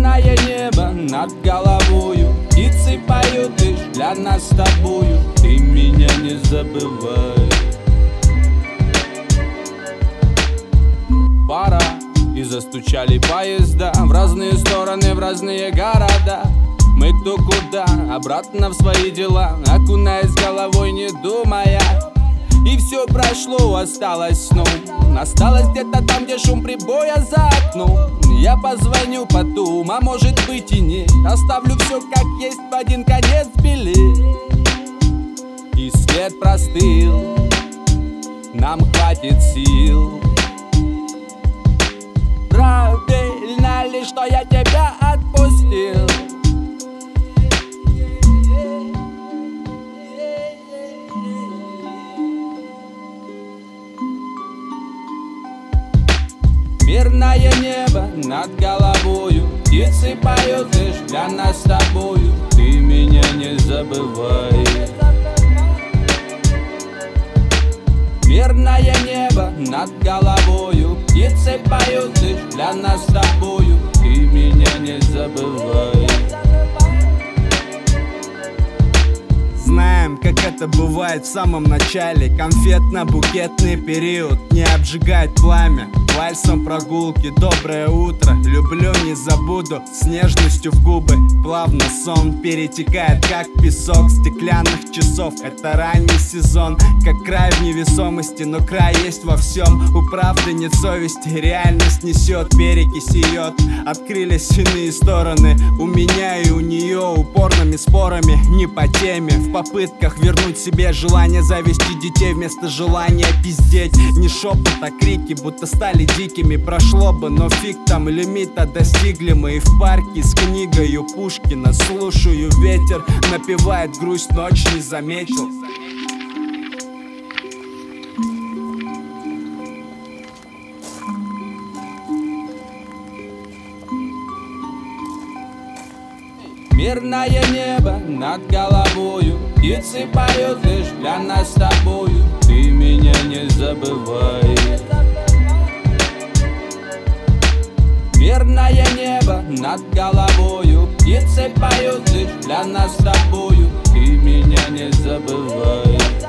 Мирное небо над головою, птицы поют лишь для нас с тобою. Ты меня не забывай. Пора, и застучали поезда в разные стороны, в разные города. Мы кто куда, обратно в свои дела, окунаясь головой, не думая. И все прошло, осталось сном. Осталось где-то там, где шум прибоя за окном. Я позвоню потом, а может быть и нет. Оставлю все как есть, в один конец билет. И свет простыл, нам хватит сил. Правильно ли, что я тебя отпустил? Мирное небо над головою, птицы поют лишь для нас с тобою. Ты меня не забывай. Мирное небо над головою, птицы поют лишь для нас с тобою. Ты меня не забывай. Знаем, как это бывает в самом начале. Конфетно-букетный период не обжигает пламя. Вальсом прогулки, доброе утро, люблю, не забуду, с нежностью в губы. Плавно сон перетекает, как песок стеклянных часов. Это ранний сезон, как край в невесомости, но край есть во всем. У правды нет совести, реальность несет, перекись ее. Открылись иные стороны, у меня и у нее, упорными спорами, не по теме. В попытках вернуть себе желание завести детей вместо желания пиздеть. Не шепот, а крики, будто стали дикими. Прошло бы, но фиг там, лимита достигли мы. И в парке с книгою Пушкина слушаю ветер, напевает грусть, ночь не заметил. Мирное небо над головою, птицы поют лишь для нас с тобою. Ты меня не забывай. Мирное небо над головою, птицы поют лишь для нас с тобою. Ты меня не забывай.